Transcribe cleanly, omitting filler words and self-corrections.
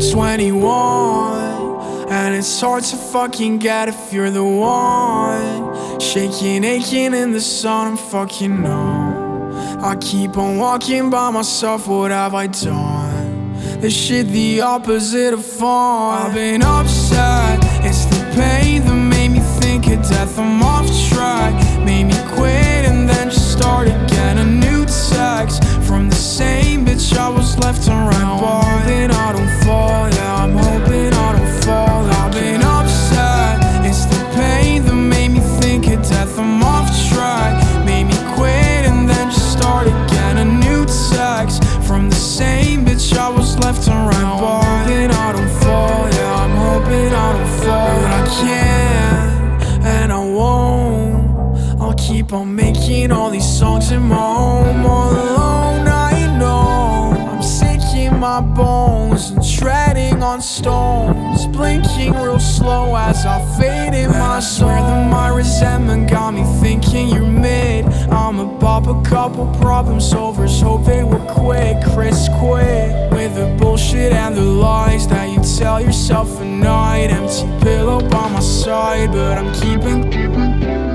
21, and it's hard to fucking get if you're the one. Shaking, aching in the sun, I'm fucking numb. I keep on walking by myself, what have I done? This shit the opposite of fun. I've been upset, it's the pain that made me think of death. I'm off track, made me quit and then just start again. A new text from the same bitch I was left on right. I'm hoping I don't fall, yeah, I'm hoping I don't fall. I've been upset, it's the pain that made me think of death. I'm off track, made me quit and then just start again. A new text from the same bitch I was left on right. I'm hoping I don't fall, yeah, I'm hoping I don't fall. But I can't, and I won't. I'll keep on making all these songs in my home. All alone, I know I'm sick in my bones and treading on stones, blinking real slow as I fade in my soul. I swear that my resentment got me thinking you're mid. I'ma pop a couple problem solvers, hope they will quit. Chris quit with the bullshit and the lies that you tell yourself at night. Empty pillow by my side, but I'm keeping